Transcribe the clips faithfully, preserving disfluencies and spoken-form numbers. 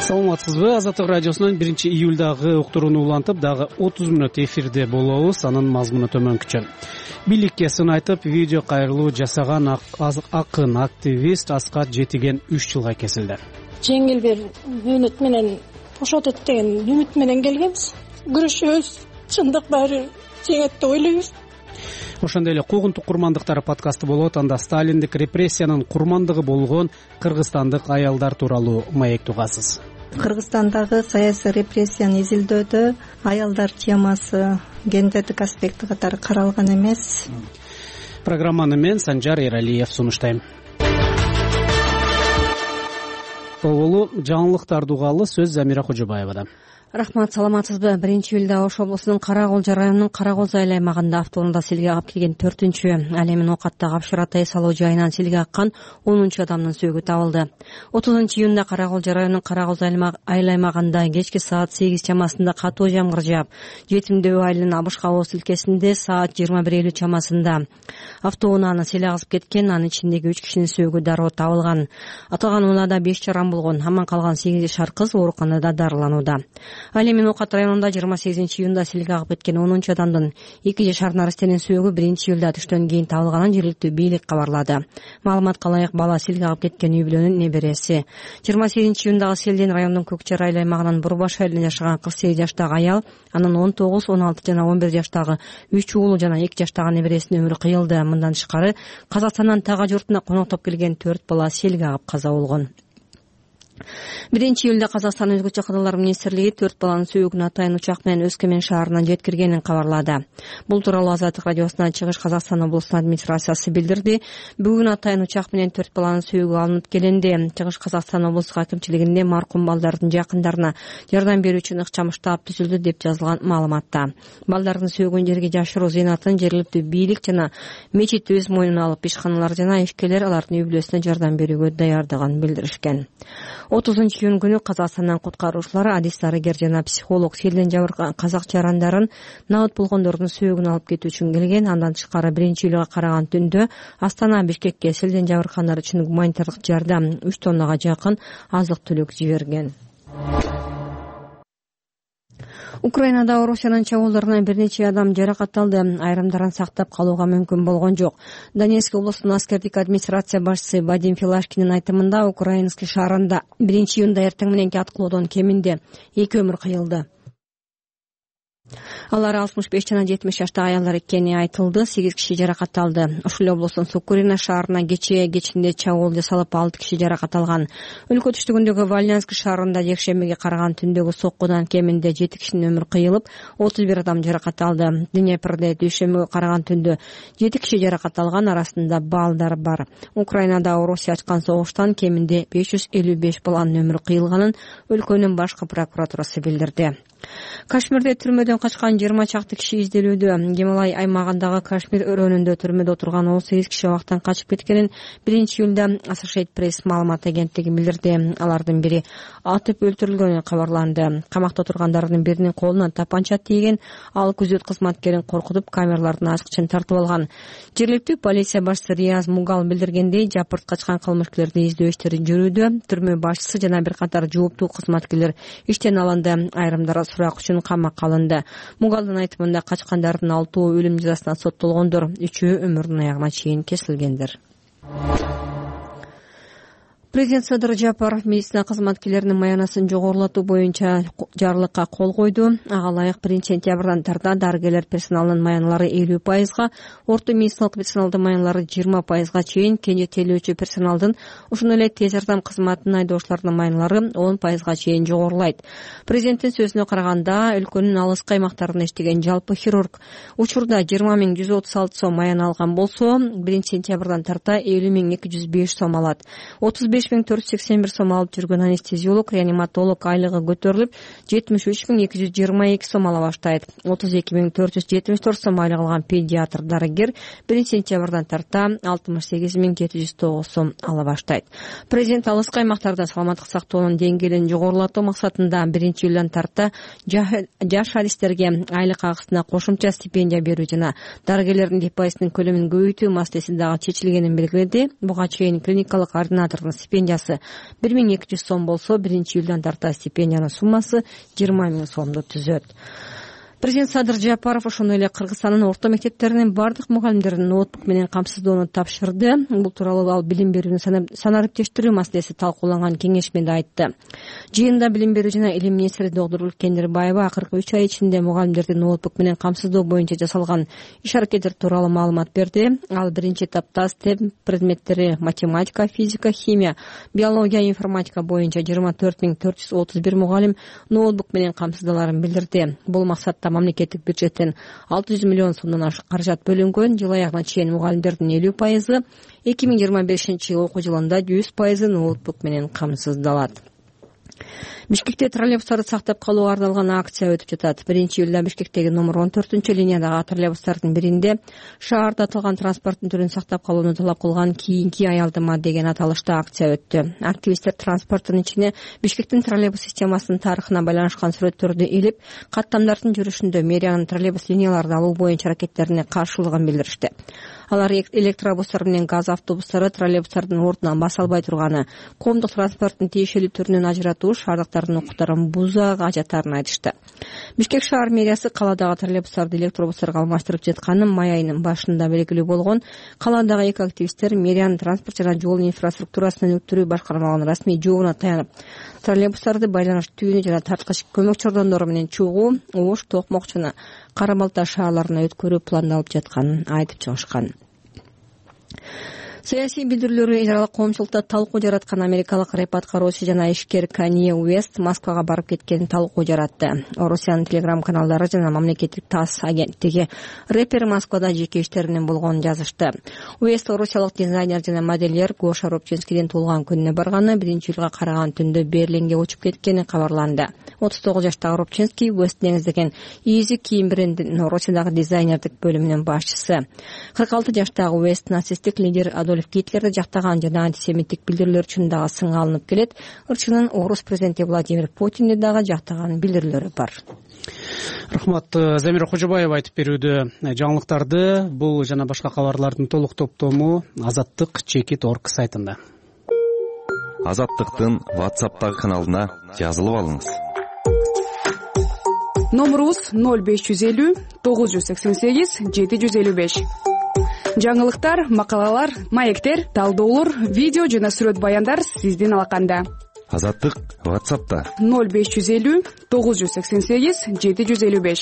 Саламатсызбы? Азаттык радиосунун биринчи июлдагы уктурууну улантып, дагы отуз мүнөт эфирде болобуз. Анын мазмуну төмөнкүчө. Бийликке сын айтып, видео кайрылуу жасаган акын активист Аскат Жетиген үч жылга кесилди. Жеңил бир үнөт менен бошотот деген үмүт менен келгенбиз. Күрөшөбүз, чындык баары жеңет деп ойлойбуз. Ошондой эле куугунтук курмандыктар подкасты болот. Анда сталиндик репрессиянын курмандыгы болгон кыргызстандык аялдар тууралуу маек тугасыз. Кыргызстандагы саясий репрессияны изилдөөдө аялдар темасы гендердик аспекти катары каралган эмес. Программаны мен Санжар Эралиев сунуштайм. Болуу жаңылыктарды угалы, сөз Замира Кожобаевада. Рахмат, саламатсызбы? биринчи июлда Ош облусунун Кара Кол районунун Кара Кол айыл аймагында автоунда селге агып келген төртүнчү ал эми оокаттагы Абшыр Атай салуу жайынан селге аккан онунчу адамдын сөөгү табылды. отузунчу июнда Кара Кол районунун Кара Кол айыл аймагында кечки саат сегиз чамасында катуу жамгыр жаап, Жетимдөө айылынын Абышкабоо тилкесинде саат жыйырма бир элүү чамасында автоунааны сел агызып кеткен. Анын ичиндеги үч кишинин сөөгү дароо табылган. Аталган унаада беш жаран болгон, аман калган сегиз жашар кыз ооруканада дарыланууда. Ал эми Ноокат районунда жыйырма сегизинчи июнда селге агып кеткен онунчу адамдын эки жашар нарастенин сөөгү биринчи июлда түштөн кийин табылганын жергиликтүү бийлик кабарлады. Маалыматка ылайык, бала селге агып кеткен үй бүлөнүн небереси. жыйырма сегизинчи июндагы селден райондун Көкчар айыл аймагынын Бурбаш айылында жашаган кырк сегиз жаштагы аял, анын он тогуз, он алты жана он бир жаштагы үч уулу жана эки жаштагы небересинин өмүрү кыйылды. Мындан тышкары Казакстандан Тага журтуна коноктоп келген төрт бала селге агып каза болгон. биринчи июлда Казакстан өзгөчө кадалар министрлиги төрт баланын сөөгүн атайын учак менен Өскөмен шаарынан жеткиргенин кабарлады. Бул тууралуу Азаттык радиосуна Чыгыш Казакстан облусунун администрациясы билдирди. Бүгүн атайын учак менен төрт баланын сөөгү алынып келинди. Чыгыш Казакстан облустук акимчилигинде маркум балдардын жакындарына жардам берүү үчүн ыкчам штаб түзүлдү деп жазылган маалыматта. Балдардын сөөгүн жерге жашыруу зыйнатын жергиликтүү бийлик жана мечит өз мойнуна алып, ишканалар жана ишкерлер алардын үй бүлөсүнө жардам берүүгө даярдыгын билдиришкен. отузунчу июнь күнү Казакстандан куткаруучулар, адис дарыгер жана психолог селден жабыркаган казак жарандарын набыт болгондордун сөөгүн алып кетүү үчүн келген. Андан тышкары биринчи июлга караган түндө Астана Бишкекке селден жабыркагандар үчүн гуманитардык жардам үч тоннага жакын азык түлүк жиберген. Украинада Орусиянын чабуулдарынан бир нече адам жаракат алды. Айрымдарын сактап калууга мүмкүн болгон жок. Донецк облусунун аскердик администрация башчысы Вадим Филашкинин айтымында, Украинский шаарында биринчи июнда эртең мененки аткылоодон кеминде эки өмүр кыйылды. Алар алтымыш беш жана жетимиш жаштагы аялдар экени айтылды. сегиз киши жаракат алды. Ушул облустун Сукурино шаарына кечээ кечинде чабуул жасалып, алты киши жаракат алган. Өлкө түштүгүндөгү Вальнянск шаарында жекшембиге караган түндөгү соккудан кеминде жети кишинин өмүрү кыйылып, отуз бир адам жаракат алды. Днепрде дүйшөмбүгө караган түндө жети киши жаракат алган, арасында балдар бар. Украинада Орусия ачкан согуштан кеминде беш жүз элүү беш баланын өмүрү кыйылганын өлкөнүн башкы прокуратурасы билдирди. Кашмирде түрмөдөн качкан жыйырма чакты киши изделүүдө. Гималай аймагындагы Кашмир өрөөнүндө түрмөдө отурган он сегиз киши убактан качып кеткенин биринчи июлда Associated Press маалымат агенттиги билдирди. Алардын бири атып өлтүрүлгөнү кабарланды. Камакта отургандардын биринин колуна тапанча тийген. Ал күзөт кызматкерин коркутуп, камералардын ачкычын тартып алган. Жергиликтүү полиция башчысы Рияз Мугал билдиргендей, жапырт качкан кылмышкерлерди издөө иштери жүрүүдө. Түрмө башчысы жана бир катар жооптуу кызматкерлер иштен алынды. Айрымдары сурак үчүн камакка алынды. Мугалдын айтымында качкандардын алтоо өлүм жазасына соттолгондор, үчөө өмүрүнүн аягына чейин кесилгендер. Президент Садыр Жапаров медицина кызматкерлеринин маянасын жогорулатуу боюнча жарлыкка кол койду. Ага ылайык биринчи сентябрдан тарта дарыгерлер персоналынын маyaналары элүү пайызга, орто медициналык персоналдын маyaналары жыйырма пайызга чейин, кенжетелөөчү персоналдын, ошондой эле тез жардам кызматынын айдоочуларынын маyaналары он пайызга чейин жогорулайт. Президенттин сөзүнө караганда, өлкөнүн алыскы аймактарында иштеген жалпы хирург учурда жыйырма миң жүз отуз алты сом маяна алган болсо, биринчи сентябрдан тарта элүү миң эки жүз беш сом алат. отуз беш миң төрт жүз сексен бир сом алып жүргөн анестезиолог, реаниматолог айлыгы көтөрүлүп, жетимиш үч миң эки жүз жыйырма эки сом ала баштайт. отуз эки миң төрт жүз жетимиш төрт сом айлык алган педиатр дарыгер биринчи сентябрдан тарта алтымыш сегиз миң жети жүз тогуз сом ала баштайт. Президент алыскы аймактарда саламаттык сактоонун деңгээлин жогорулатуу максатында биринчи июлдан тарта жаш адистерге айлык агысына кошумча стипендия берүү жана дарыгерлердин депозитинин көлөмүн көбөйтүү маселеси дагы чечилгенин белгиледи. Буга чейин клиникалык ординатордун стипендиясы бир миң эки жүз сом болсо, биринчи июлдан тарта стипендиянын суммасы жыйырма миң сомду түзөт. Президент Садыр Жапаров ошондой эле Кыргызстандын орто мектептеринин бардык мугалимдерин ноутбук менен камсыздоону тапшырды. Бул тууралуу ал билим берүүнү санариптештирүү маселеси талкууланган кеңешмеде айтты. Жыйында билим берүү жана илим министри доктор Кендирбаева акыркы үч ай ичинде мугалимдерди ноутбук менен камсыздоо боюнча жасалган иш-аракеттер тууралуу маалымат берди. Ал биринчи этапта STEM предметтери математика, физика, химия, биология, информатика боюнча жыйырма төрт миң төрт жүз отуз бир мугалим ноутбук менен камсыздаларын билдирди. Бул максатта мамлекеттик бюджеттен алты жүз миллион сомдон ашык каражат бөлүнгөн. Жыл аягына чейин мугалимдердин элүү пайызы, эки миң жыйырма бешинчи жыл окуу жылында жүз пайызы ноутбук менен камсыздалат. Бишкекте троллейбустарды сактап калууга арналган акция өтүп жатат. биринчи июлда Бишкектеги номер он төртүнчү линиядагы троллейбустардын биринде шаарда аталган транспорттун түрүн сактап калууну талап кылган кийинки аялдама деген аталышта акция өттү. Активисттер транспорттун ичине Бишкектин троллейбус системасынын тарыхына байланышкан сүрөттөрдү илип, каттамдардын жүрүшүндө мэриянын троллейбус линияларды алуу боюнча аракеттерине каршылыгын билдиришти. Алар электробустар менен газ автобустары троллейбустардын ордунан баса албай турганы, коомдук транспорттун тиешелүү түрүнөн ажыратуу шаардыктардын укуктарын бузууга ажаттарын айтышты. Бишкек шаар мэриясы каладагы троллейбустарды электробустарга алмаштырып жатканын май айынын башында белгилүү болгон. Каладагы эки активисттер мэриянын транспорт жана жол инфраструктурасын өнүктүрүү башкармалыгынын расмий жообуна таянып, троллейбустарды байланыш түйүнү жана тарткыч көмөк чордондору менен чогуу, Ош, Токмок жана Кара Балта шаарларына өткөрүү пландалып жатканын айтып чыгышкан. Саясий билдирүүлөрү эл аралык коомчулукта талкуу жараткан америкалык рэп аткаруучу жана ишкер Канье Уэст Москвага барып кеткени талкуу жаратты. Орусиянын телеграм каналдары жана мамлекеттик ТАСС агенттиги рэпер Москвада жеке иштеринин болгонун жазышты. Уэст орусиялык дизайнер жана модельер Гоша Рубчинскийдин туулган күнүнө барганы биринчи июлга караган түндө Берлинге учуп кеткени кабарланды. отуз тогуз жаштагы Рубчинский Уэст негиздеген Easy кийим брендинин Орусиядагы дизайнердик бөлүмүнүн башчысы. кырк алты жаштагы Уэст нацисттик лидер Адольф Гитлерди жактаган жана антисемиттик билдирүүлөр үчүн дагы сынга алынып келет. Ырчынын орус президенти Владимир Путинди дагы жактаган билдирүүлөрү бар. Рахмат. Замира Кожобаева айтып берүүдө. Жаңылыктарды бул жана башка кабарлардын толук топтому Азаттык чекит точка орг сайтында. Азаттыктын WhatsApp'тагы каналына жазылып алыңыз. Номерубуз ноль беш жүз элүү тогуз жүз сексен сегиз жети жүз элүү беш. Жаңылыктар, макалалар, маектер, талдоолор, видео жана сүрөт баяндар сиздин алаканда. Азаттык WhatsApp'та ноль беш жүз элүү тогуз жүз сексен сегиз жети жүз элүү беш.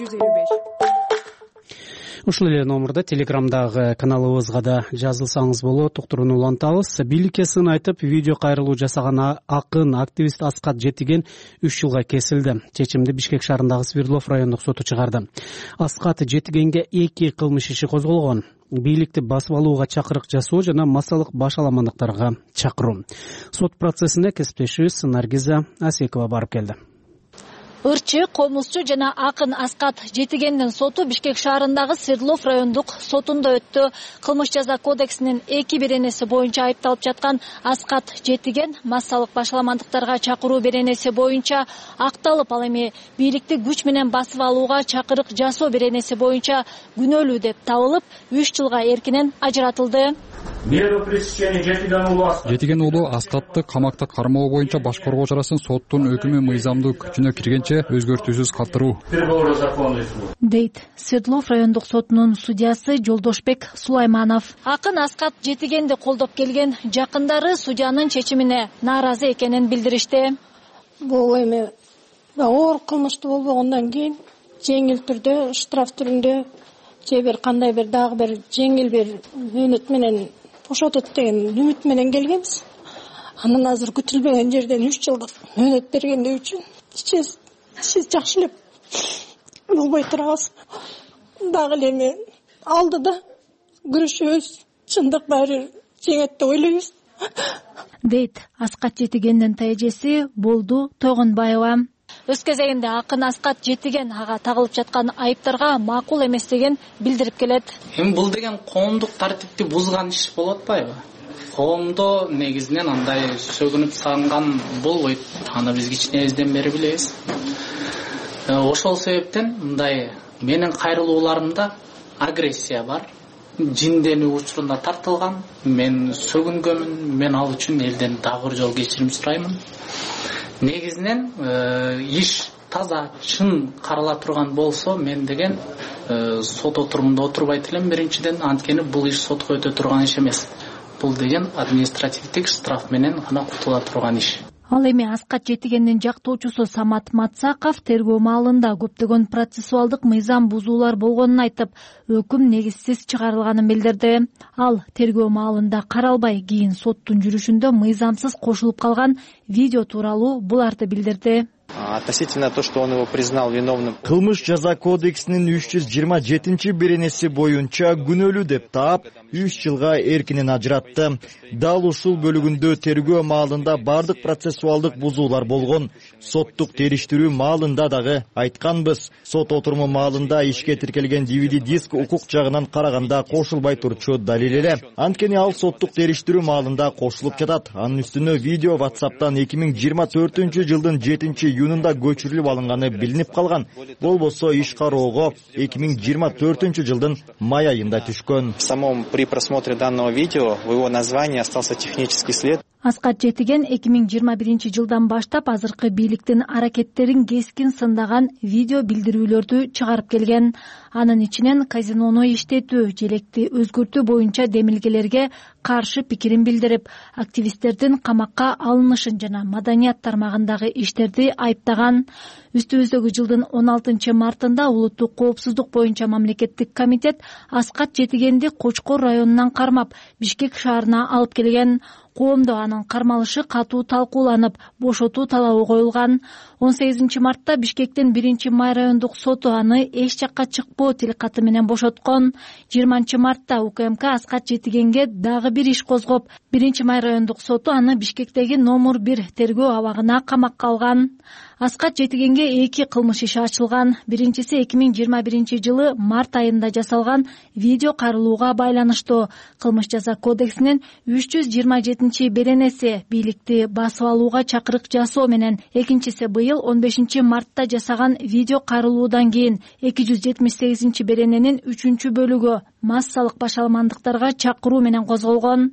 Ушул эле номерде телеграмдагы каналыбызга да жазылсаңыз болот. Токтуруну улантабыз. Бийликке сын айтып, видео кайрылуу жасаган акын активист Аскат Жетиген үч жылга кесилди. Чечимди Бишкек шаарындагы Свердлов райондук соту чыгарды. Аскат Жетигенге эки кылмыш иши козголгон. Бийликти басып алууга чакырык жасоо жана массалык башаламандыктарга чакыруу. Сот процессине кесиптешибиз Наргиза Асекова барып келди. Ырчы, комузчу жана акын Аскат Жетигендин соту Бишкек шаарындагы Свердлов райондук сотунда өттү. Кылмыш жаза кодексинин эки беренеси боюнча айыпталып жаткан Аскат Жетиген массалык башаламандыктарга чакыруу беренеси боюнча акталып, ал эми бийликти күч менен басып алууга чакырык жасоо беренеси боюнча күнөөлүү деп табылып, үч жылга эркинен ажыратылды. Жетиген уулу Аскатты камакта кармоо боюнча башкаруу чарасын соттун өкүмү мыйзамдуу күчүнө киргенче өзгөртүүсүз калтыруу дейт Свердлов райондук сотунун судьясы Жолдошбек Сулайманов. Акын Аскат Жетигенди колдоп келген жакындары судьянын чечимине нааразы экенин билдиришти. Бул эми оор кылмыштуу болбогондон кийин жеңил түрдө, штраф түрүндө же бир кандай бир дагы бир жеңил бир мөөнөт менен бошотот деген үмүт менен келгенбиз. Анан азыр күтүлбөгөн жерден үч жылдык мөөнөт бергендиги үчүн сиз жакшы эле болбой турабыз. Дагы эле эми алдыда күрөшөбүз, чындык баары жеңет деп ойлойбуз. дейт Аскат Жетигендин тайжеси Болду Тойгонбаева. Өз кезегинде акын Аскат Жетиген ага тагылып жаткан айыптарга макул эмес деген билдирип келет. Эми бул деген коомдук тартипти бузган иш болуп атпайбы? Коомдо негизинен андай сөгүнүп сагынган болбойт. Аны биз кичинебизден бери билебиз. Ошол себептен мындай менин кайрылууларымда агрессия бар. жинденүү учурунда тартылган. Мен сөгүнгөмүн. Мен ал үчүн элден дагы бир жолу кечирим сураймын. Негизинен иш таза чын карала турган болсо, мен деген сот отурумунда отурбайт элем биринчиден, анткени бул иш сотко өтө турган иш эмес. Бул деген административдик штраф менен гана кутула турган иш. Ал эми Аскат Жетигендин жактоочусу Самат Матсаков тергөө маалында көптөгөн процессуалдык мыйзам бузуулар болгонун айтып, өкүм негизсиз чыгарылганын билдирди. Ал тергөө маалында каралбай, кийин соттун жүрүшүндө мыйзамсыз кошулуп калган видео тууралуу буларды билдирди. Относительно то, что он его признал виновным. Кылмыш жаза кодексинин үч жүз жыйырма жетинчи беренеси боюнча күнөөлүү деп таап, үч жылга эркинен ажыратты. Дал ушул бөлүгүндө тергөө маалында бардык процессуалдык бузуулар болгон. Соттук териштирүү маалында дагы айтканбыз. Сот отуруму маалында ишке тиркелген ди ви ди диск укук жагынан караганда кошулбай турчу далил эле. Анткени ал соттук териштирүү маалында кошулуп жатат. Анын үстүнө видео WhatsApp'тан эки миң жыйырма төртүнчү жылдын жетинчи июнунда көчүрүлүп алынганы билинип калган. Болбосо иш кароого эки миң жыйырма төртүнчү жылдын май айында түшкөн. В самом при просмотре данного видео в его названии остался технический след. Аскат Жетиген эки миң жыйырма биринчи жылдан баштап азыркы бийликтин аракеттерин кескин сындаган видео билдирүүлөрдү чыгарып келген. Анын ичинен казинону иштетүү, желекти өзгөртүү боюнча демилгелерге каршы пикирин билдирип, активисттердин камакка алынышын жана маданият тармагындагы иштерди айыптаган. Үстүбүздөгү жылдын он алтынчы мартында улуттук коопсуздук боюнча мамлекеттик комитет Аскат Жетигенди Кочкор районунан кармап, Бишкек шаарына алып келген. Коомдо анын кармалышы катуу талкууланып, бошотуу талабы коюлган. он сегизинчи мартта Бишкектин биринчи май райондук соту аны эч жакка чыкпоо тилкаты менен бошоткон. жыйырманчы мартта У К М К Аскат Жетигенге дагы бир иш козгоп, биринчи май райондук соту аны Бишкектеги номер бир тергөө абагына камакка алган. Аскат Жетигенге эки кылмыш иши ачылган. Биринчиси эки миң жыйырма биринчи жылы март айында жасалган видео кайрылууга байланыштуу. Кылмыш жаза кодексинин үч жүз жыйырма жетинчи беренеси бийликти басып алууга чакырык жасоо менен, экинчиси быйыл он бешинчи мартта жасаган видео кайрылуудан кийин эки жүз жетимиш сегизинчи берененин үчүнчү бөлүгү массалык башаламандыктарга чакыруу менен козголгон.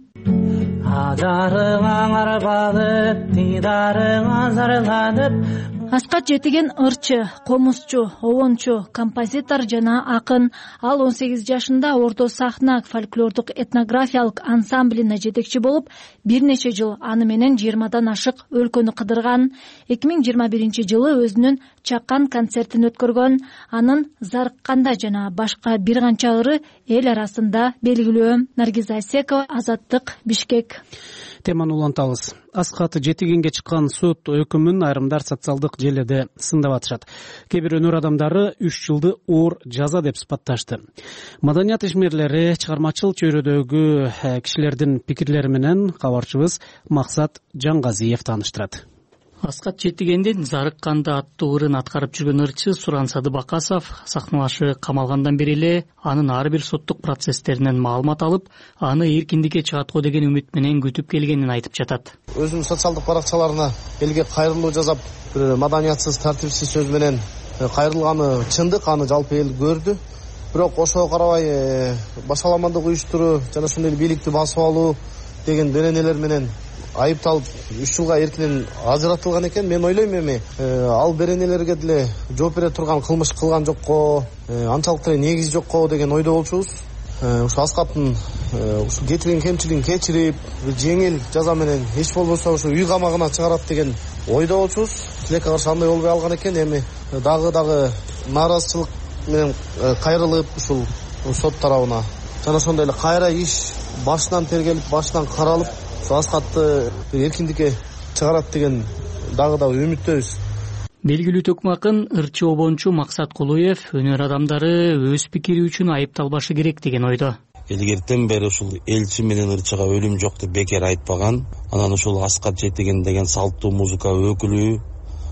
Ажарыңа арбалып, дидарыңа зарланып. Аскат Жетиген ырчы, комузчу, обончу, композитор жана акын. Ал он сегиз жашында Орто сахна фольклордук этнографиялык ансамблине жетекчи болуп, бир нече жыл аны менен жыйырмадан ашык өлкөнү кыдырган. эки миң жыйырма биринчи жылы өзүнүн чакан концертин өткөргөн. Анын Зарыкканда жана башка бир канча ыры эл арасында белгилүү. Наргиз Айсекова, Азаттык, Бишкек. Теманы улантабыз. Аскат Жетигенге чыккан сот өкүмүн айрымдар социалдык желеде сындап атышат. Кээ бир өнөр адамдары үч жылды оор жаза деп сыпатташты. Маданият ишмерлери, чыгармачыл чөйрөдөгү кишилердин пикирлери менен кабарчыбыз Максат Жангазиев тааныштырат. Аскат Жетигендин Зарыкканда аттуу ырын аткарып жүргөн ырчы Суран Садыбакасов сахналашы камалгандан бери эле анын ар бир соттук процесстеринен маалымат алып, аны эркиндикке чыгат го деген үмүт менен күтүп келгенин айтып жатат. Өзүнүн социалдык баракчаларына элге кайрылуу жасап, маданиятсыз, тартипсиз сөз менен кайрылганы чындык, аны жалпы эл көрдү. Бирок ошого карабай башаламандык уюштуруу жана ошондой бийликти басып алуу деген беренелер менен айыпталып үч жылга эркинен ажыратылган экен. Мен ойлойм эми ал беренелерге деле жооп бере турган кылмыш кылган жокко, анчалык деле негизи жокко деген ойдо болчубуз. Ушу Аскаттын ушу кетирген кемчилигин кечирип, жеңил жаза менен эч болбосо ушу үй камагына чыгарат деген ойдо болчубуз. Тилекке каршы андай болбой алган экен. Эми дагы дагы нааразычылык менен кайрылып ушул сот тарабына жана ошондой эле кайра иш башынан тергелип, башынан каралып, Аскатты эркиндикке чыгарат деген дагы да үмүттөбүз. Белгилүү төкмө акын ырчы обончу Максат Кулуев өнөр адамдары өз пикири үчүн айыпталбашы керек деген ойдо. Илгертен бери ушул элчи менен ырчыга өлүм жок деп бекер айтпаган. Анан ушул Аскат Жетиген деген салттуу музыка өкүлү,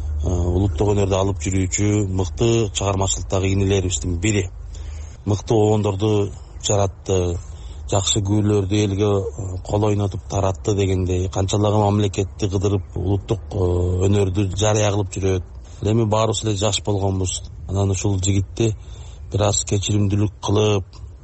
улуттук өнөрдү алып жүрүүчү мыкты чыгармачылыктагы инелерибиздин бири. Мыкты обондорду жаратты, жакшы күйлөрдү элге кол ойнотуп таратты дегендей, канчалагы мамлекетти кыдырып улуттук өнөрдү жарыя кылып жүрөт. Эми баарыбыз эле жаш болгонбуз. Анан ушул жигитти бир аз кечиримдүүлүк кылып,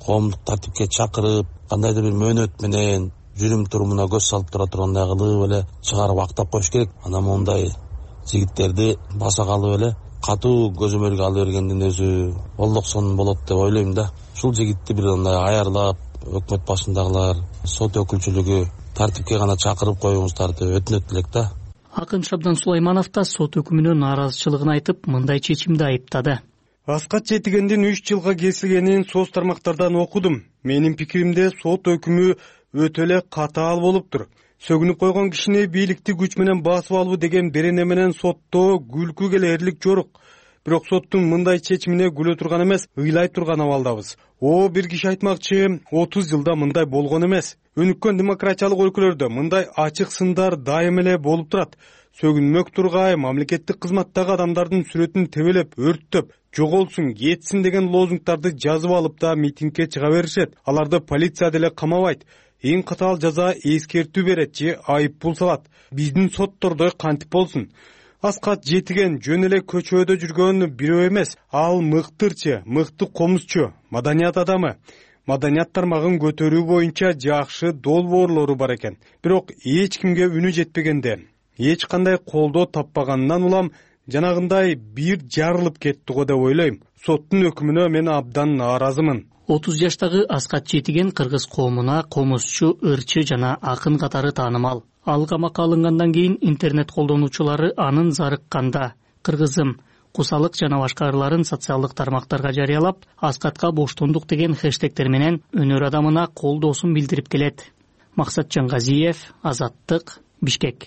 коомдук тартипке чакырып кандайдыр бир мөөнөт менен жүрүм турумуна көз салып тура тургандай кылып эле чыгарып актап коюш керек. Анан мондай жигиттерди баса калып эле катуу көзөмөлгө ала бергендин өзү олдоксон болот деп ойлойм да. Ушул жигитти бир андай аярлап өкмөт башындагылар, сот өкүлчүлүгү тартипке гана чакырып коюңуздарды өтүнөт элек да. Акын Шабдан Сулайманов да сот өкүмүнө нааразычылыгын айтып, мындай чечимди айыптады. Аскат Жетигендин үч жылга кесилгенин соц тармактардан окудум. Менин пикиримде сот өкүмү өтө эле катаал болуптур. Сөгүнүп койгон кишини бийликти күч менен басып алуу деген берене менен соттоо күлкү келээрлик жорук. Бирок соттун мындай чечимине күлө турган эмес, ыйлай турган абалдабыз. О, бир киши айтмакчы, отуз жылда мындай болгон эмес. Өнүккөн демократиялык өлкөлөрдө мындай ачык сындар дайым эле болуп турат. Сөгүнмөк тургай мамлекеттик кызматтагы адамдардын сүрөтүн тебелеп, өрттөп, жоголсун, кетсин деген лозунгдарды жазып алып да митингге чыга беришет. Аларды полиция деле камабайт. Эң катаал жаза эскертүү берет же айып пул салат. Биздин соттордой кантип болсун? Аскат Жетиген жөн эле көчөдө жүргөн бирөө эмес. Ал мыктырчы, мыкты комузчу, маданият адамы. Маданият тармагын көтөрүү боюнча жакшы долбоорлору бар экен. Бирок эч кимге үнү жетпегенде, эч кандай колдоо таппагандан улам жанагындай бир жарылып кетти го деп ойлойм. Соттун өкүмүнө мен абдан нааразымын. отуз жаштагы Аскат Жетиген кыргыз коомуна комузчу, ырчы жана акын катары таанымал. Ал камакка алынгандан кийин интернет колдонуучулары анын зарыкканда «Кыргызым, кусалык жана башка ырларын социалдык тармактарга жарыялап, Аскатка боштондук деген хэштегтер менен өнөр адамына колдоосун билдирип келет. Максатжан Газиев, Азаттык, Бишкек.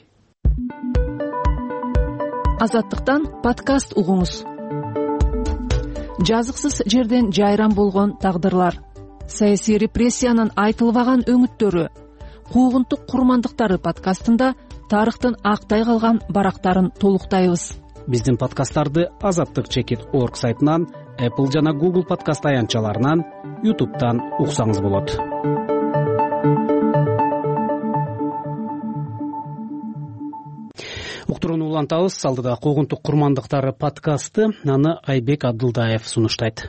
Азаттыктан подкаст угуңуз. Жазыксыз жерден жайран болгон тагдырлар, саясий репрессиянын айтылбаган өңүттөрү, куугунтук курмандыктары подкастында тарыхтын актай калган барактарын толуктайбыз. Биздин подкасттарды азаттык чекит точка орг сайтынан, Apple жана Google подкаст аянтчаларынан, YouTube'дан уксаңыз болот. Уктурууну улантабыз. Алдыда куугунтук курмандыктары подкасты, аны Айбек Абдылдаев сунуштайт.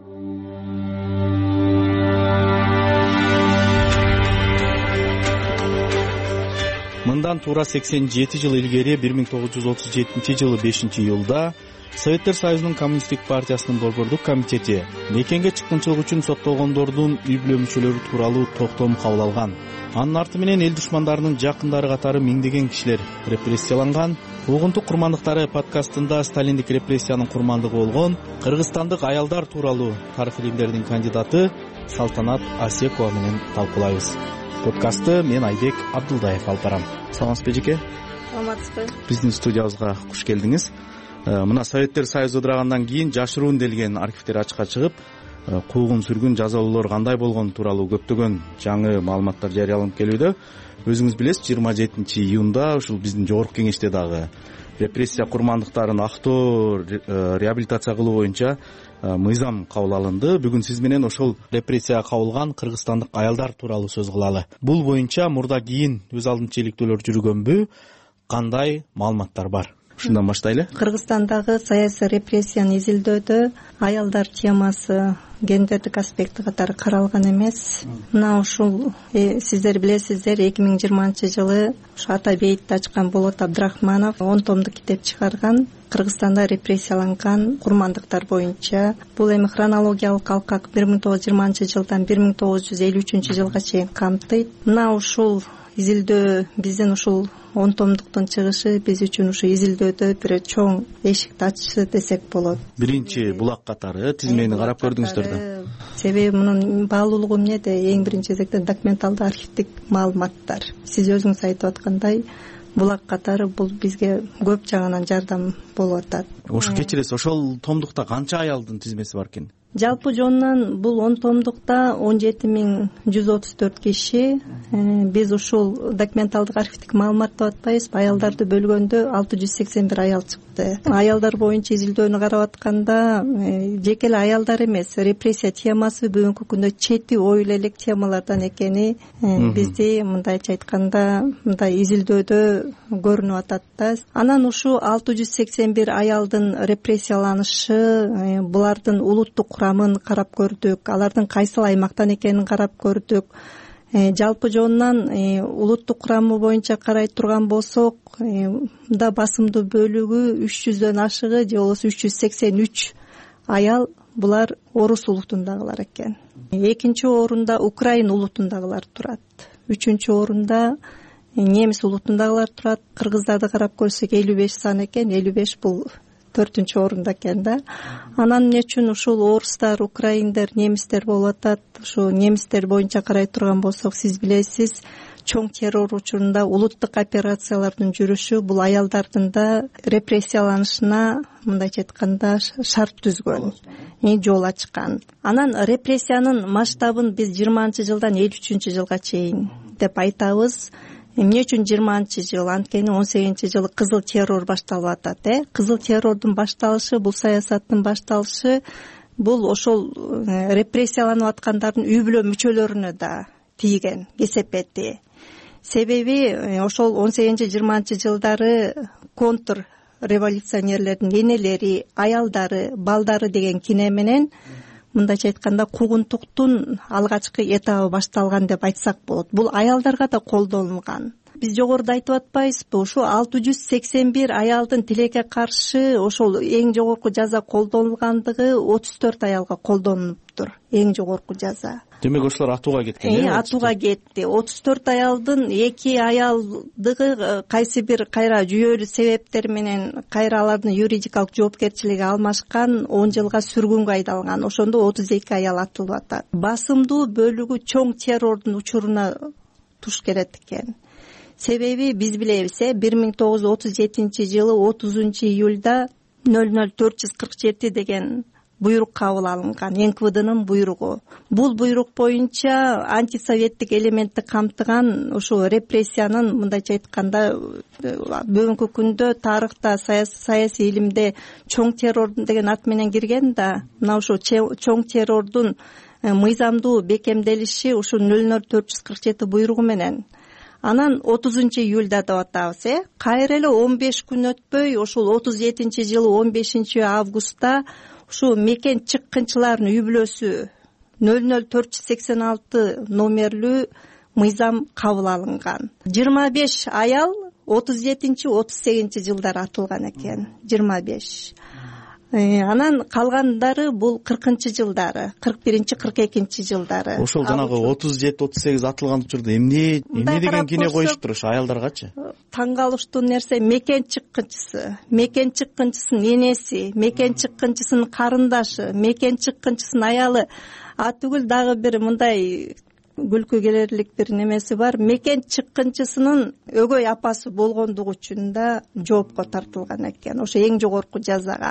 Мындан туура сексен жети жыл илгери бир миң тогуз жүз отуз жетинчи жылы бешинчи июлда Советтер Союзунун Коммунисттик партиясынын борбордук комитети мекенге чыккынчылык үчүн соттолгондордун үй бүлө мүчөлөрү тууралуу токтом кабыл алган. Анын арты менен эл душмандарынын жакындары катары миңдеген кишилер репрессияланган. Куугунтук курмандыктары подкастында сталиндик репрессиянын курмандыгы болгон кыргызстандык аялдар тууралуу тарых илимдеринин кандидаты Салтанат Асекова менен талкуулайбыз. Подкастты мен Айбек Абдылдаев алып барам. Саламатсызбы эжеке? Саламатсызбы. Биздин студиябызга куш келдиңиз. Мына Советтер Союзу ыдырагандан кийин жашыруун делген архивдер ачыкка чыгып, куугун сүргүн жазалоолор кандай болгон тууралуу көптөгөн жаңы маалыматтар жарыяланып келүүдө. Өзүңүз билесиз, жыйырма жетинчи июнда ушул биздин жогорку кеңеште дагы репрессия курмандыктарын актоо, реабилитация кылуу боюнча мыйзам кабыл алынды. Бүгүн сиз менен ошол репрессияга кабылган кыргызстандык аялдар тууралуу сөз кылалы. Бул боюнча мурда кийин өз алдынча иликтөөлөр жүргөнбү? Кандай маалыматтар бар? Ушундан баштайлы. Кыргызстандагы саясий репрессияны изилдөөдө аялдар темасы гендердик аспекти катары каралган эмес. Мына ушул сиздер билесиздер, эки миң жыйырманчы жылы Атабейитти ачкан Болот Абдрахманов он томдук китеп чыгарган. Кыргызстанда репрессияланган курмандыктар боюнча. Бул эми хронологиялык алкак бир миң тогуз жүз жыйырманчы жылдан бир миң тогуз жүз элүү үчүнчү жылга чейин камтыйт. Мына ушул изилдөө биздин ушул он томдуктун чыгышы биз үчүн ушу изилдөөдө бир чоң эшикти ачышы десек болот. Биринчи булак катары тизмени карап көрдүңүздөр да. Себеби мунун баалуулугу эмнеде? Эң биринчи кезекте документалдуу архивдик маалыматтар. Сиз өзүңүз айтып аткандай, булак катары бул бизге көп жагынан жардам болуп атат. Ошо кечиресиз, ошол томдукта канча аялдын тизмеси бар экен? Жалпы жонунан бул он томдукта он жети миң жүз отуз төрт киши. Биз ушул документалдык архивдик маалымат деп атпайбызбы? Аялдарды бөлгөндө алты жүз сексен бир аял чыкты. Аялдар боюнча изилдөөнү карап атканда жеке эле аялдар эмес, репрессия темасы бүгүнкү күндө чети оюл элек темалардан экени бизди мындайча айтканда мындай изилдөөдө көрүнүп атат да. Анан ушу алты жүз сексен бир аялдын репрессияланышы булардын улуттук курамын карап көрдүк, алардын кайсыл аймактан экенин карап көрдүк. Жалпы жонунан улуттук курамы боюнча карай турган болсок, мында басымдуу бөлүгү үч жүздөн ашыгы же болбосо үч жүз сексен үч аял булар орус улутундагылар экен. Экинчи орунда украин улутундагылар турат. Үчүнчү орунда немис улутундагылар турат. Кыргыздарды карап көрсөк элүү беш сан экен. элүү беш бул төртүнчү орунда экен да. Анан эмне үчүн ушул орустар, украиндер, немистер болуп атат? Ушу немистер боюнча карай турган болсок, сиз билесиз, чоң террор учурунда улуттук операциялардын жүрүшү бул аялдардын да репрессияланышына, мындайча айтканда, шарт түзгөн, жол ачкан. Анан репрессиянын масштабын биз жыйырманчы жылдан элүү үчүнчү жылга чейин деп айтабыз. Эмне үчүн жыйырманчы жыл? Анткени он сегизинчи жылы кызыл террор башталып атат. Э кызыл террордун башталышы, бул саясаттын башталышы, бул ошол репрессияланып аткандардын үй бүлө мүчөлөрүнө да тийген кесепети. Себеби ошол он сегизинчи жыйырманчы жылдары контр революционерлердин энелери, аялдары, балдары деген кине менен, мындайча айтканда, куугунтуктун алгачкы этабы башталган деп айтсак болот. Бул аялдарга да колдонулган. Биз жогоруда айтып атпайбызбы? Ушу алты жүз сексен бир аялдын тилекке каршы ошол эң жогорку жаза колдонулгандыгы отуз төрт аялга колдонулуптур. Эң жогорку жаза. Демек ошолор атууга кеткен. Э, атууга кетти. отуз төрт аялдын эки аялдыгы кайсы бир кайра жүйөлүү себептер менен кайра алардын юридикалык жоопкерчилиги алмашкан, он жылга сүргүнгө айдалган. Ошондо отуз эки аял атылып атат. Басымдуу бөлүгү чоң террордун учуруна туш келет экен. Себеби биз билебиз, бир миң тогуз жүз отуз жетинчи жылы отузунчу июлда нөл нөл төрт жүз кырк жети деген буйрук кабыл алынган, эн ка вэ дынын буйругу. Бул буйрук боюнча антисоветтик элементти камтыган ушул репрессиянын, мындайча айтканда, бүгүнкү күндө тарыхта, саясий илимде чоң террор деген ат менен кирген да, мына ушул чоң террордун мыйзамдуу бекемделиши ушул нөл нөл төрт жүз кырк жети буйругу менен. Анан отузунчу июлда деп атабыз, э кайра эле он беш күн өтпөй, ошол отуз жетинчи жылы он бешинчи августта ушул мекен чыккынчылардын үй бүлөсү нөл нөл төрт жүз сексен алты номерлүү мыйзам кабыл алынган. жыйырма беш аял отуз жетинчи отуз сегизинчи жылдары атылган экен. жыйырма беш. Анан калгандары бул кыркынчы жылдары, кырк биринчи кырк экинчи жылдары. Ошол жанагы отуз жети отуз сегиз атылган учурда эмне эмне деген кине коюшуптур ошо аялдаргачы? Таң калыштуу нерсе, мекен чыккынчысы, мекен чыккынчысынын энеси, мекен чыккынчысынын карындашы, мекен чыккынчысынын аялы. А түгүл дагы бир мындай күлкү келерлик бир немеси бар. Мекен чыккынчысынын өгөй апасы болгондугу үчүн да жоопко тартылган экен. Ошо эң жогорку жазага.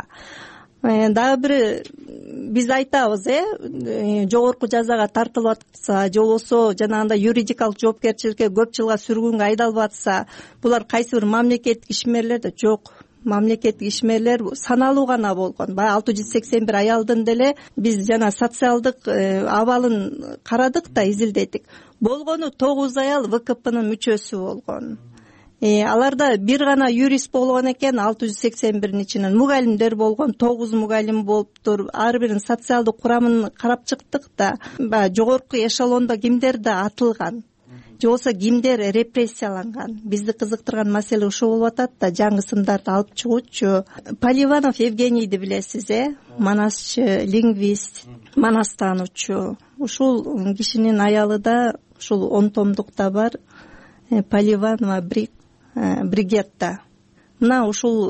Дагы бир биз айтабыз, э жогорку жазага тартылып атса, же болбосо жанагындай юридикалык жоопкерчиликке көп жылга сүргүнгө айдалып атса, булар кайсы бир мамлекеттик ишмерлер да жок. Мамлекеттик ишмерлер саналуу гана болгон. Баягы алты жүз сексен бир аялдын деле биз жана социалдык абалын карадык да, изилдедик. Болгону тогуз аял вэ ка пнын мүчөсү болгон. Аларда бир гана юрист болгон экен, алты жүз сексен биринин ичинен мугалимдер болгон, тогуз мугалим болуптур. Ар биринин социалдык курамын карап чыктык да, баягы жогорку эшелондо кимдер да атылган, же болбосо кимдер репрессияланган. Бизди кызыктырган маселе ушул болуп атат да, жаңы сымдарды алып чыгуучу. Поливанов Евгенийди билесиз, э манасчы, лингвист, манастануучу. Ушул кишинин аялы да ушул он томдукта бар, Поливанова Бригетта. Мына ушул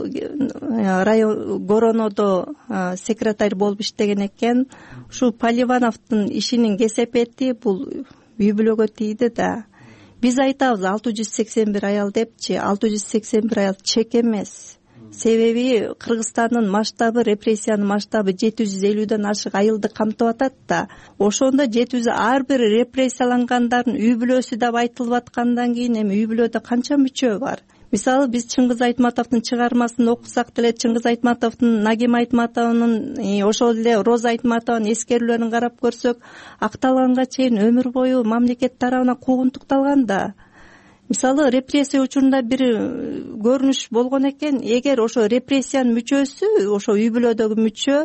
район Горонодо секретарь болуп иштеген экен. Ушул Поливановдун ишинин кесепети бул үй бүлөгө тийди да. Биз айтабыз алты жүз сексен бир аял депчи, алты жүз сексен бир аял чек эмес. Себеби Кыргызстандын масштабы, репрессиянын масштабы жети жүз элүүдөн ашык айылды камтып атат да. Ошондо жети жүз ар бир репрессиялангандардын үй бүлөсү деп айтылып аткандан кийин эми үй бүлөдө канча мүчө бар? Мисалы биз Чыңгыз Айтматовдун чыгармасын окусак деле, Чыңгыз Айтматовдун, Нагим Айтматовдун, ошол эле Роза Айтматованын эскерүүлөрүн карап көрсөк, акталганга чейин өмүр бою мамлекет тарабынан куугунтукталган да. Мисалы репрессия учурунда бир көрүнүш болгон экен, эгер ошо репрессиянын мүчөсү, ошо үй бүлөдөгү мүчө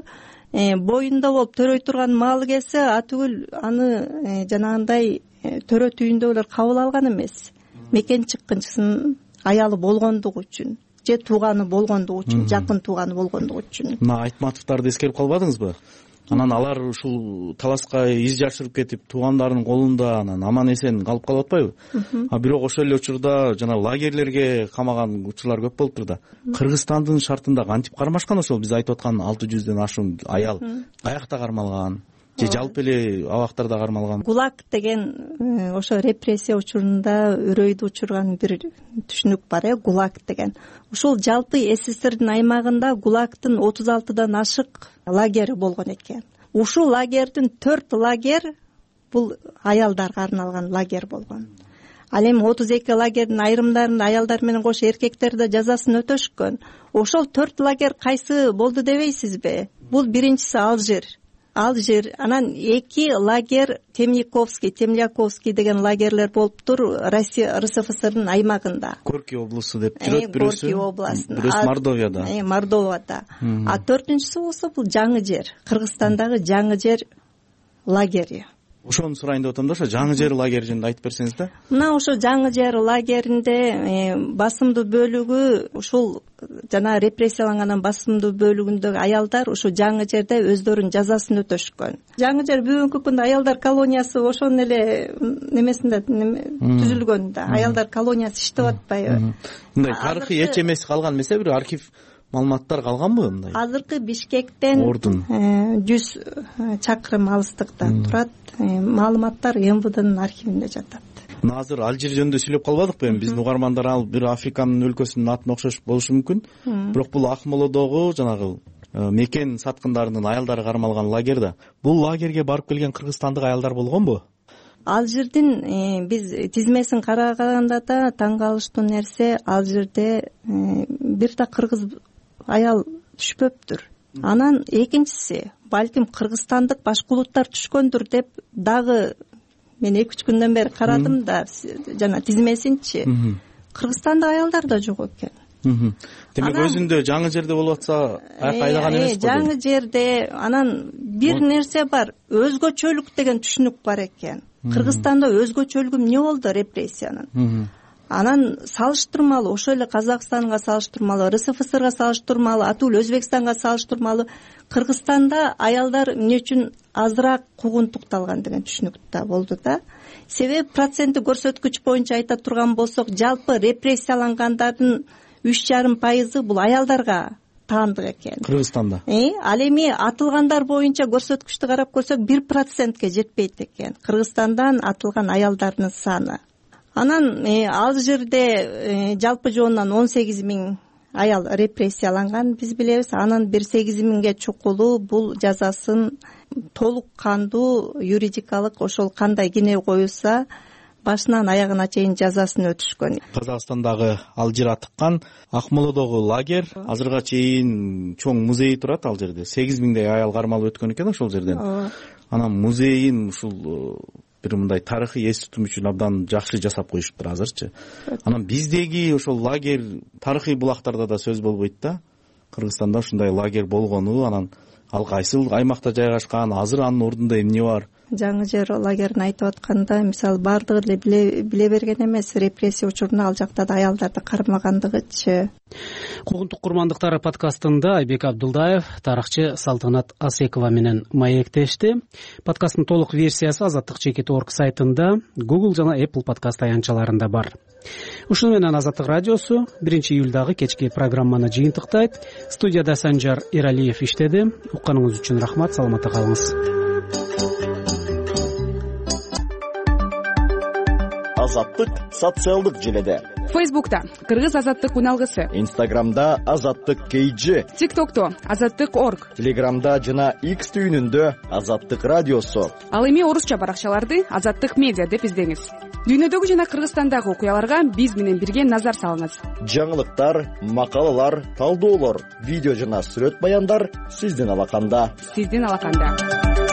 боюнда болуп төрөй турган маалы келсе атүгүл аны жанагындай төрөт үйүндө эле кабыл алган эмес. Мекен чыккынчысын аялы болгондугу үчүн же тууганы болгондугу үчүн, жакын тууганы болгондугу үчүн. Мына Айтматовдорду эскерип калбадыңызбы? Анан алар ушул таласка из жашырып кетип, туугандарынын колунда анан аман эсен калып калып атпайбы? А бирок ошол эле учурда жана лагерлерге камаган учурлар көп болуптур да. Кыргызстандын шартында кантип кармашкан ошол биз айтып аткан алты жүздөн ашуун аял каякта кармалган? Же жалпы эле абактарда кармалган? ГУЛАГ деген ошо репрессия учурунда үрөйдү учурган бир түшүнүк бар э, ГУЛАГ деген. Ушул жалпы СССРдин аймагында ГУЛАГтын отуз алтыдан ашык лагери болгон экен. Ушул лагердин төрт лагер бул аялдарга арналган лагер болгон. Ал эми отуз эки лагердин айрымдарында аялдар менен кошо эркектер да жазасын өтөшкөн. Ошол төрт лагер кайсы болду дебейсизби? Бул биринчиси Алжир. Алжир, анан эки лагер Темниковский, Темляковский деген лагерлер болуптур Россия РСФСРдын аймагында. Горький облусу деп жүрөт бирөөсү. Горький областында. Бирөөсү Мордовияда. Э, Мордовияда. А төртүнчүсү болсо бул Жаңы жер, Кыргызстандагы Жаңы жер лагери. Ошону сурайын деп атам да, ошо Жаңы жер лагери жөнүндө айтып берсеңиз да. Мына ошо Жаңы жер лагеринде басымдуу бөлүгү ушул жана репрессиялангандан басымдуу бөлүгүндөгү аялдар ушу Жаңы жерде өздөрүнүн жазасын өтөшкөн. Жаңы жер бүгүнкү күндө аялдар колониясы ошонун эле немесинде түзүлгөн да. Аялдар колониясы иштеп атпайбы? Мындай тарыхый эч эмеси калган эмес, бир архив маалыматтар калганбы мындай? Азыркы Бишкектен жүз чакырым алыстыкта турат. Маалыматтар МВДнын архивинде жатат. Мына азыр Алжир жөнүндө сүйлөп калбадыкпы эми? Биздин угармандар ал бир Африканын өлкөсүнүн атына окшош болушу мүмкүн. Бирок бул Акмолодогу жанагы мекен саткындарынын аялдары кармалган лагер да. Бул лагерге барып келген кыргызстандык аялдар болгонбу? Алжирдин биз тизмесин караганда да таң калыштуу нерсе, Алжирде бир да кыргыз аял түшпөптүр. Анан экинчиси, балким кыргызстандык башка улуттар түшкөндүр деп дагы мен эки үч күндөн бери карадым да жана тизмесинчи. Кыргызстандык аялдар да жок экен. Демек өзүндө Жаңы жерде болуп атса аяк айдаган эмес го. Жаңы жерде анан бир нерсе бар, өзгөчөлүк деген түшүнүк бар экен. Кыргызстанда өзгөчөлүгү эмне болду репрессиянын? Анан салыштырмалуу ошол эле Казакстанга салыштырмалуу, РСФСРга салыштырмалуу, атул Өзбекстанга салыштырмалуу Кыргызстанда аялдар эмне үчүн азыраак куугунтукталган деген түшүнүк да болду да. Себеби проценттик көрсөткүч боюнча айта турган болсок, жалпы репрессиялангандардын үч жарым пайызы бул аялдарга таандык экен. Кыргызстанда. Э, ал эми атылгандар боюнча көрсөткүчтү карап көрсөк бир процентке жетпейт экен. Кыргызстандан атылган аялдардын саны. Анан ал жерде жалпы жоонунан он сегиз миң аял репрессияланган биз билебиз. Анан бир сегиз миңге чукулу бул жазасын толук кандуу юридикалык ошол кандай кине коюлса башынан аягына чейин жазасын өтүшкөн. Казакстандагы Алжир атыккан Акмолодогу лагер азырга чейин чоң музей турат ал жерде. сегиз миңдей аял кармалып өткөн экен ошол жерден. Анан музейин ушул бир мындай тарыхый эс тутум үчүн абдан жакшы жасап коюшуптур азырчы. Анан биздеги ошол лагер тарыхый булактарда да сөз болбойт да. Кыргызстанда ушундай лагер болгону, анан ал кайсыл аймакта жайгашкан, азыр анын ордунда эмне бар? Жаңы жер лагерин айтып атканда, мисалы бардыгы эле биле берген эмес, репрессия учурунда ал жакта да аялдарды кармагандыгычы. Куугунтук курмандыктары подкастында Айбек Абдулдаев, тарыхчы Салтанат Асекова менен маектешти. Подкасттын толук версиясы азаттык чекит точка орг сайтында, Google жана Apple подкаст аянтчаларында бар. Ушуну менен Азаттык радиосу биринчи июлдагы кечки программаны жыйынтыктайт. Студияда Санжар Иралиев иштеди. Укканыңыз үчүн рахмат, саламатта калыңыз. Азаттык социалдык желеде. Фейсбукта Кыргыз азаттык уналгысы, Инстаграмда Азаттык кей джи, ТикТокто Азаттык точка орг, Телеграмда жана X түйүнүндө Азаттык радиосу. Ал эми орусча баракчаларды Азаттык медиа деп издеңиз. Дүйнөдөгү жана Кыргызстандагы окуяларга биз менен бирге назар салыңыз. Жаңылыктар, макалалар, талдоолор, видео жана сүрөт баяндар сиздин алаканда. Сиздин алаканда.